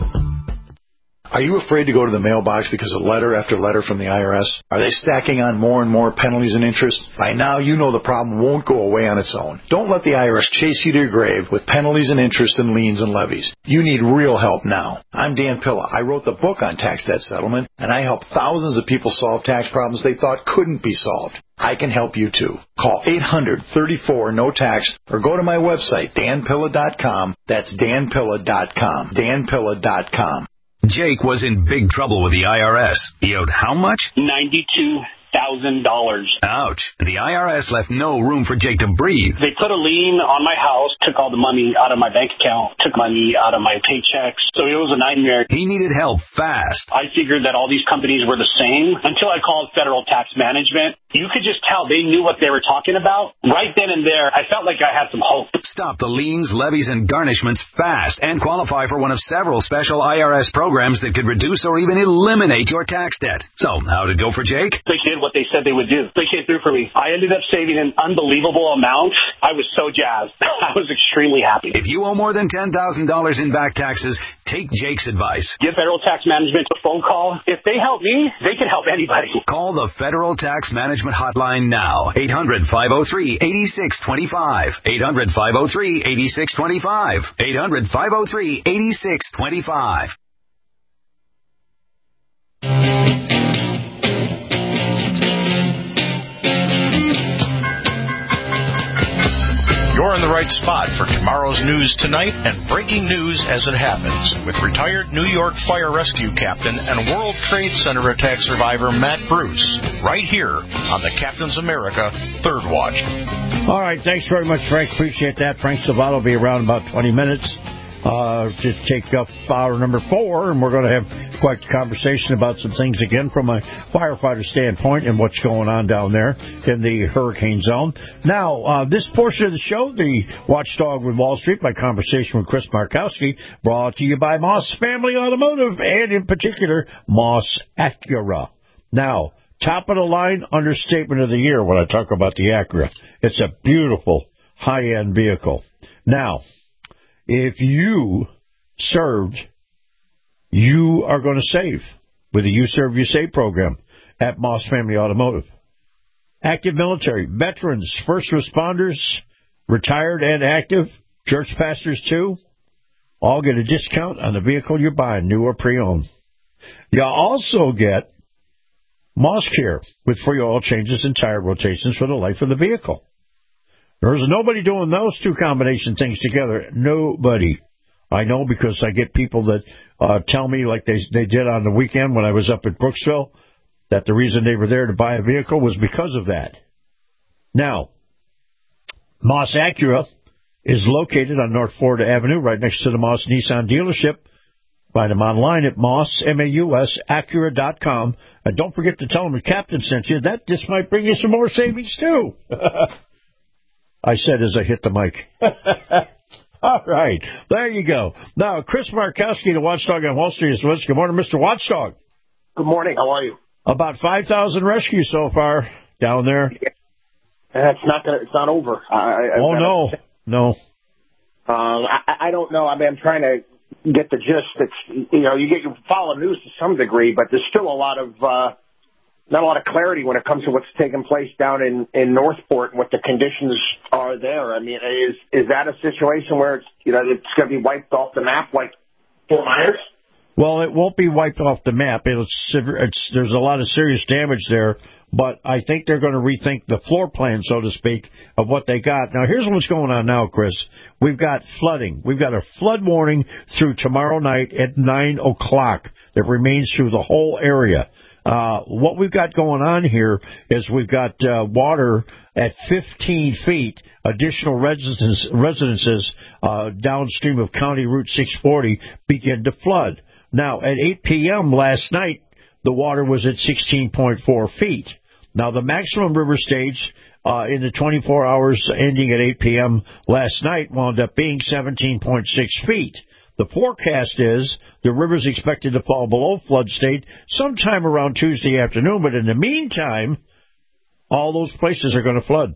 Are you afraid to go to the mailbox because of letter after letter from the I R S? Are they stacking on more and more penalties and interest? By now, you know the problem won't go away on its own. Don't let the I R S chase you to your grave with penalties and interest and liens and levies. You need real help now. I'm Dan Pilla. I wrote the book on tax debt settlement, and I help thousands of people solve tax problems they thought couldn't be solved. I can help you too. Call eight hundred, thirty-four, no tax or go to my website, dan pilla dot com. That's dan pilla dot com. dan pilla dot com. Jake was in big trouble with the I R S. He owed how much? ninety-two thousand dollars. Ouch. The I R S left no room for Jake to breathe. They put a lien on my house, took all the money out of my bank account, took money out of my paychecks. So it was a nightmare. He needed help fast. I figured that all these companies were the same until I called Federal Tax Management. You could just tell they knew what they were talking about. Right then and there, I felt like I had some hope. Stop the liens, levies, and garnishments fast and qualify for one of several special I R S programs that could reduce or even eliminate your tax debt. So, how'd it go for Jake? They did what they said they would do. They came through for me. I ended up saving an unbelievable amount. I was so jazzed. I was extremely happy. If you owe more than ten thousand dollars in back taxes, take Jake's advice. Give Federal Tax Management a phone call. If they help me, they can help anybody. Call the Federal Tax Management Hotline now. eight hundred, five oh three, eight six two five. eight hundred, five oh three, eight six two five. eight hundred, five oh three, eight six two five. You're in the right spot for tomorrow's news tonight and breaking news as it happens with retired New York Fire Rescue Captain and World Trade Center attack survivor Matt Bruce, right here on the Captain's America Third Watch. All right, thanks very much, Frank. Appreciate that. Frank Salvato will be around in about twenty minutes uh, to take up hour number four, and we're going to have quite a conversation about some things again from a firefighter standpoint and what's going on down there in the hurricane zone. Now, uh, this portion of the show, the Watchdog with Wall Street, my conversation with Chris Markowski, brought to you by Moss Family Automotive and, in particular, Moss Acura. Now, top of the line understatement of the year when I talk about the Acura. It's a beautiful high-end vehicle. Now, if you served, you are going to save with the You Serve, You Save program at Moss Family Automotive. Active military, veterans, first responders, retired and active, church pastors too, all get a discount on the vehicle you're buying, new or pre-owned. You also get Moss Care with free oil changes and tire rotations for the life of the vehicle. There's nobody doing those two combination things together. Nobody. I know because I get people that uh, tell me, like they they did on the weekend when I was up at Brooksville, that the reason they were there to buy a vehicle was because of that. Now, Moss Acura is located on North Florida Avenue, right next to the Moss Nissan dealership. Find them online at Moss, M A U S, Acura dot com. And don't forget to tell them the captain sent you. That this might bring you some more savings, too. I said as I hit the mic. All right. There you go. Now, Chris Markowski, the Watchdog on Wall Street, is with us. Good morning, Mister Watchdog. Good morning. How are you? About five thousand rescues so far down there. Yeah. It's not gonna, it's not over. I, oh, no. No. Um, I, I don't know. I mean, I'm trying to get the gist. It's, you know, you get you follow news to some degree, but there's still a lot of uh, not a lot of clarity when it comes to what's taking place down in, in Northport and what the conditions are there. I mean, is is that a situation where it's, you know, it's going to be wiped off the map like Fort Myers? Well, it won't be wiped off the map. It'll, it's, there's a lot of serious damage there, but I think they're going to rethink the floor plan, so to speak, of what they got. Now, here's what's going on now, Chris. We've got flooding. We've got a flood warning through tomorrow night at nine o'clock that remains through the whole area. Uh, what we've got going on here is we've got uh, water at fifteen feet, additional residence, residences uh, downstream of County Route six forty begin to flood. Now, at eight p.m. last night, the water was at sixteen point four feet. Now, the maximum river stage uh, in the twenty-four hours ending at eight p.m. last night wound up being seventeen point six feet. The forecast is the river's expected to fall below flood state sometime around Tuesday afternoon, but in the meantime, all those places are going to flood.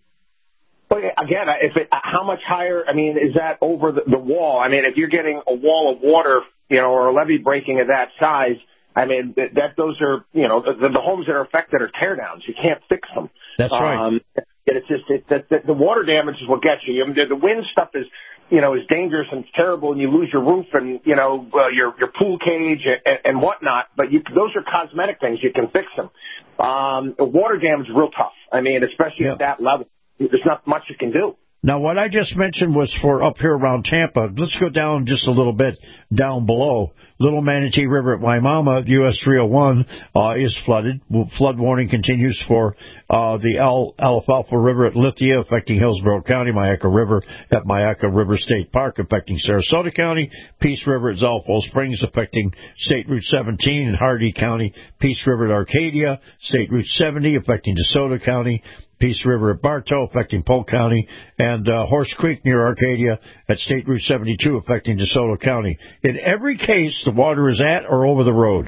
But again, if it, how much higher, I mean, is that over the, the wall? I mean, if you're getting a wall of water, you know, or a levee breaking of that size, I mean, that, that those are, you know, the, the homes that are affected are teardowns. You can't fix them. That's right. Um, it's just it, the, the, the water damage is what gets you. I mean, the, the wind stuff is, you know, is dangerous and terrible, and you lose your roof and, you know, uh, your your pool cage and, and whatnot. But you, those are cosmetic things. You can fix them. Um, water damage is real tough. I mean, especially yeah. at that level. There's not much you can do. Now, what I just mentioned was for up here around Tampa. Let's go down just a little bit down below. Little Manatee River at Waimama, U S three oh one, uh, is flooded. Flood warning continues for uh, the Al- Alfalfa River at Lithia, affecting Hillsborough County, Myakka River at Myakka River State Park, affecting Sarasota County, Peace River at Zolfo Springs, affecting State Route seventeen in Hardy County, Peace River at Arcadia, State Route seventy, affecting DeSoto County, Peace River at Bartow, affecting Polk County, and uh, Horse Creek near Arcadia at State Route seventy-two, affecting DeSoto County. In every case, the water is at or over the road.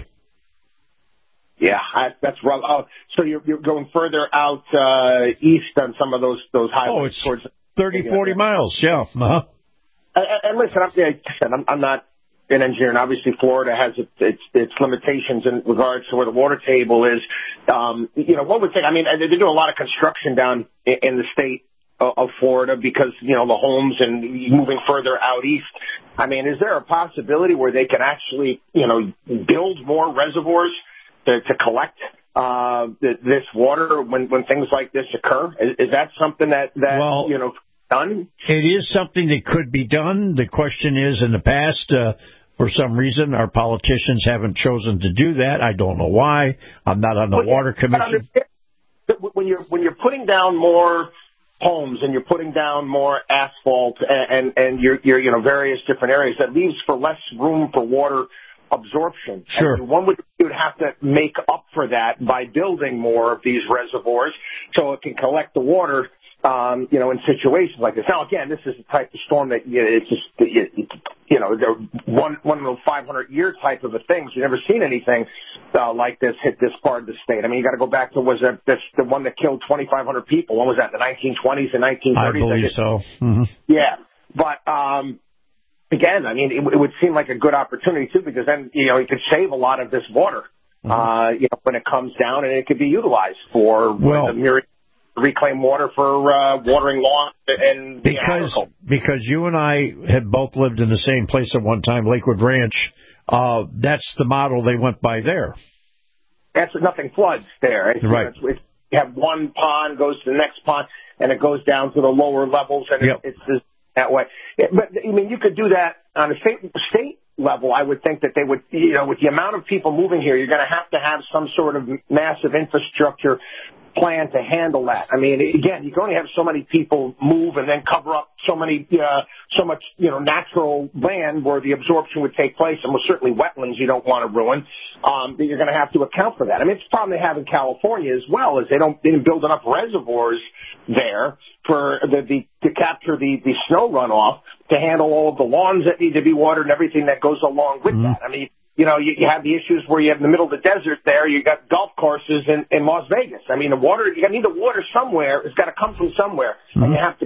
Yeah, I, that's rough. Oh, so you're, you're going further out uh, east on some of those those highways. Oh, it's towards thirty, forty miles, yeah. Uh-huh. And, and listen, I'm, like I said, I'm, I'm not an engineer, and obviously Florida has its, its, its limitations in regards to where the water table is. Um, you know, what would think, I mean, they do a lot of construction down in, in the state of Florida because, you know, the homes and moving further out east. I mean, is there a possibility where they can actually, you know, build more reservoirs to, to collect uh, this water when, when things like this occur? Is, is that something that, that well, you know, done? It is something that could be done. The question is, in the past, uh, for some reason, our politicians haven't chosen to do that. I don't know why. I'm not on the well, Water Commission. When you're when you're putting down more homes and you're putting down more asphalt and and, and you're, you're you know various different areas, that leaves for less room for water absorption. Sure. And one would, would have to make up for that by building more of these reservoirs so it can collect the water. Um, you know, in situations like this. Now, again, this is the type of storm that you know, it's just, you, you know, one one of those five hundred year type of a things. You've never seen anything uh, like this hit this part of the state. I mean, you got to go back to was that this the one that killed twenty-five hundred people? When was that? The nineteen twenties and nineteen thirties? I believe so. Mm-hmm. Yeah, but um, again, I mean, it, it would seem like a good opportunity too, because then you know you could save a lot of this water. Mm-hmm. Uh, you know, when it comes down, and it could be utilized for well. the myriad. Reclaim water for uh, watering lawns and because because you and I had both lived in the same place at one time, Lakewood Ranch. Uh, that's the model they went by there. That's nothing floods there. It's, right. It's, it's, you have one pond goes to the next pond, and it goes down to the lower levels, and yep. it's, it's that way. Yeah, but I mean, you could do that on a state state level. I would think that they would, you know, with the amount of people moving here, you're going to have to have some sort of massive infrastructure plan to handle that. I mean, again, you can only have so many people move and then cover up so many, uh, so much, you know, natural land where the absorption would take place, and most certainly wetlands you don't want to ruin. Um, that you're going to have to account for that. I mean, it's a problem they have in California as well, is they don't they didn't build enough reservoirs there for the, the to capture the the snow runoff to handle all of the lawns that need to be watered and everything that goes along with mm-hmm. that. I mean. You know, you, you have the issues where you have in the middle of the desert there, you got golf courses in, in Las Vegas. I mean, the water, you need the water somewhere. It's got to come from somewhere. Mm-hmm. And you have to,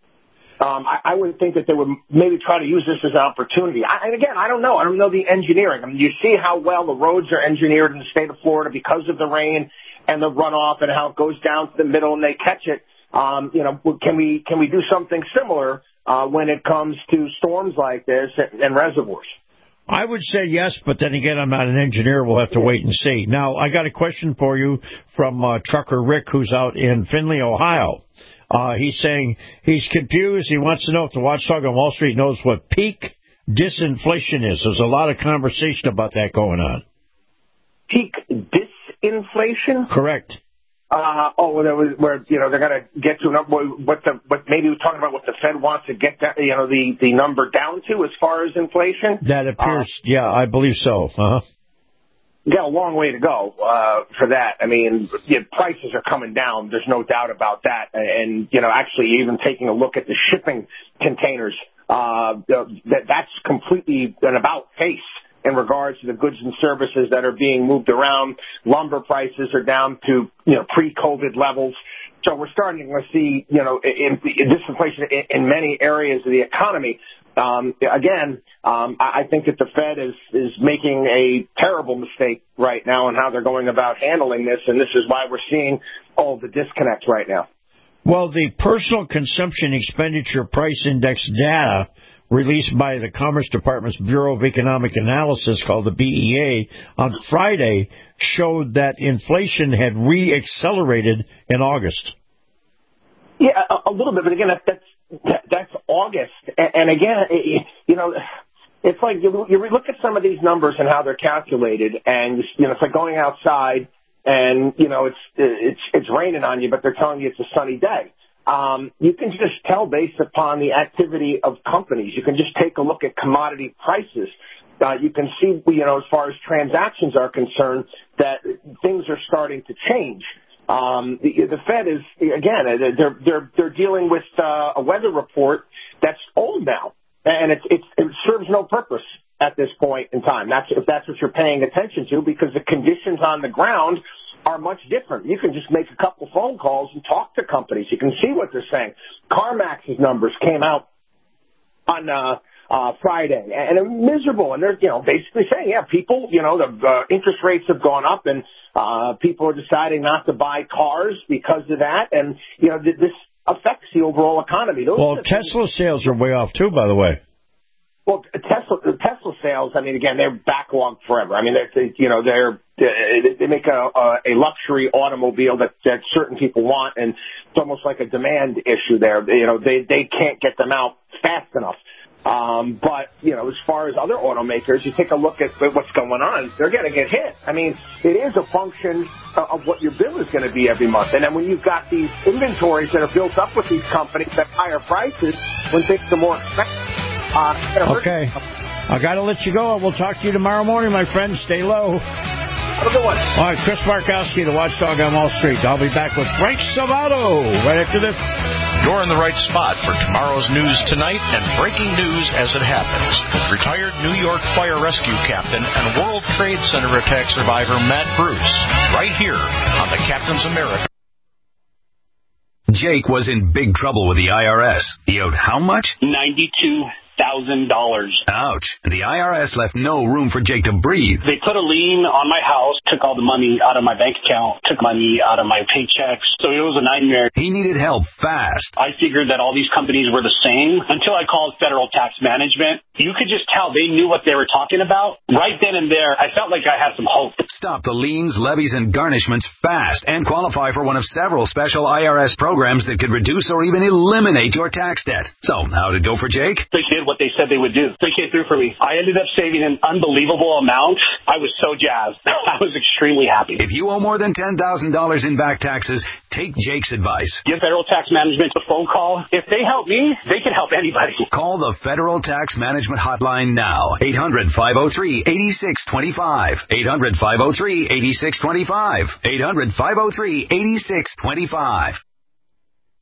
um, I, I would think that they would maybe try to use this as an opportunity. I, and again, I don't know. I don't know the engineering. I mean, you see how well the roads are engineered in the state of Florida because of the rain and the runoff and how it goes down to the middle and they catch it. Um, you know, can we, can we do something similar, uh, when it comes to storms like this and, and reservoirs? I would say yes, but then again, I'm not an engineer. We'll have to wait and see. Now, I got a question for you from uh, Trucker Rick, who's out in Findlay, Ohio. Uh, he's saying he's confused. He wants to know if the Watchdog on Wall Street knows what peak disinflation is. There's a lot of conversation about that going on. Peak disinflation? Correct. Uh, oh, there was where you know they're going to get to what the what maybe we're talking about what the Fed wants to get that you know the the number down to as far as inflation. That appears, uh, yeah, I believe so. Uh huh. Got a long way to go uh, for that. I mean, yeah, prices are coming down. There's no doubt about that. And you know, actually, even taking a look at the shipping containers, uh, that that's completely an about face in regards to the goods and services that are being moved around. Lumber prices are down to, you know, pre-COVID levels. So we're starting to see, you know, in, in disinflation in, in many areas of the economy. Um, again, um, I think that the Fed is, is making a terrible mistake right now in how they're going about handling this, and this is why we're seeing all the disconnects right now. Well, the Personal Consumption Expenditure Price Index data released by the Commerce Department's Bureau of Economic Analysis, called the B E A, on Friday showed that inflation had re-accelerated in August. Yeah, a, a little bit, but again, that, that's that's August, and, and again, it, you know, it's like you, you look at some of these numbers and how they're calculated, and you know, it's like going outside and you know it's it's it's raining on you, but they're telling you it's a sunny day. Um, you can just tell based upon the activity of companies. You can just take a look at commodity prices. Uh, you can see, you know, as far as transactions are concerned, that things are starting to change. Um, the, the Fed is, again, they're they're they're dealing with uh, a weather report that's old now, and it's, it's it serves no purpose at this point in time. That's if that's what you're paying attention to, because the conditions on the ground are much different. You can just make a couple phone calls and talk to companies. You can see what they're saying. CarMax's numbers came out on uh, uh, Friday, and they're miserable. And they're, you know, basically saying, yeah, people, you know, the uh, interest rates have gone up, and uh, people are deciding not to buy cars because of that. And, you know, this affects the overall economy. Those well, Tesla sales are way off, too, by the way. Well, Tesla, Tesla sales, I mean, again, they're backlogged forever. I mean, they're, you know, they're, they make a, a luxury automobile that, that certain people want, and it's almost like a demand issue there. You know, they, they can't get them out fast enough. Um, but, you know, as far as other automakers, you take a look at what's going on, they're going to get hit. I mean, it is a function of what your bill is going to be every month. And then when you've got these inventories that are built up with these companies at higher prices, when things are more expensive, Uh, okay. I got to let you go. We'll talk to you tomorrow morning, my friend. Stay low. Have a good one. All right, Chris Markowski, the Watchdog on Wall Street. I'll be back with Frank Salvato right after this. You're in the right spot for tomorrow's news tonight and breaking news as it happens. Retired New York Fire Rescue Captain and World Trade Center attack survivor Matt Bruce, right here on the Captain's America. Jake was in big trouble with the I R S. He owed how much? ninety-two thousand dollars. Ouch. The I R S left no room for Jake to breathe. They put a lien on my house, took all the money out of my bank account, took money out of my paychecks. So it was a nightmare. He needed help fast. I figured that all these companies were the same until I called Federal Tax Management. You could just tell they knew what they were talking about. Right then and there, I felt like I had some hope. Stop the liens, levies, and garnishments fast and qualify for one of several special I R S programs that could reduce or even eliminate your tax debt. So, how did it go for Jake? They did what they said they would do. They came through for me. I ended up saving an unbelievable amount. I was so jazzed. I was extremely happy. If you owe more than ten thousand dollars in back taxes, take Jake's advice. Give Federal Tax Management a phone call. If they help me, they can help anybody. Call the Federal Tax Management Hotline now. eight hundred, five oh three, eight six two five. eight hundred, five oh three, eight six two five. eight hundred, five oh three, eight six two five.